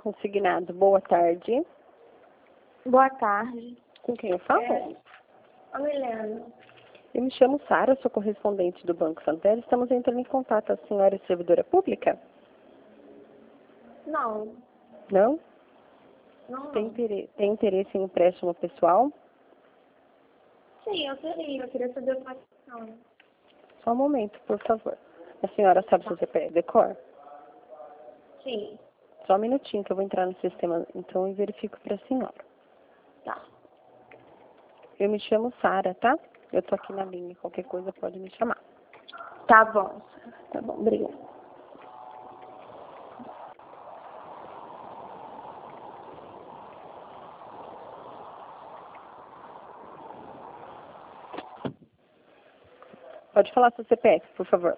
consignado. Boa tarde. Boa tarde. Com quem eu falo? Ô, Milena. Eu me chamo Sara, sou correspondente do Banco Santander. Estamos entrando em contato. A senhora é servidora pública? Não. Não? Não. Tem interesse em empréstimo pessoal? Sim, eu teria. Eu queria saber uma questão. Só um momento, por favor. A senhora sabe seu CPF de cor? Sim. Só um minutinho que eu vou entrar no sistema então e verifico para a senhora. Tá. Eu me chamo Sara, tá? Eu tô aqui na linha. Qualquer coisa pode me chamar. Tá bom. Tá bom, obrigada. Pode falar seu CPF, por favor.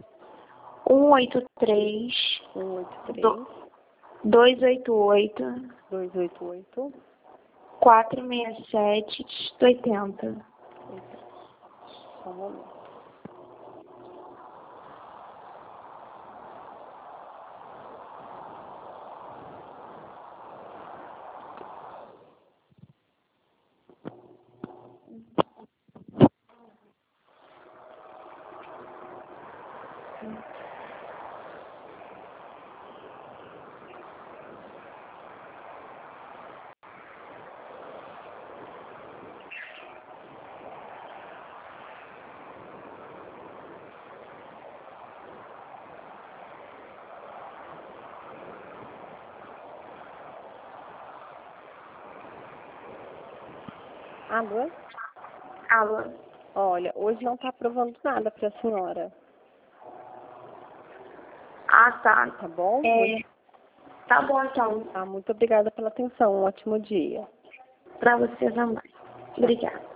183 183 288 288 467 80. Só um momento. Alô? Alô? Olha, hoje não está aprovando nada para a senhora. Ah, tá. Tá bom? Tá bom, então. Tá, muito obrigada pela atenção. Um ótimo dia. Pra você também. Obrigada.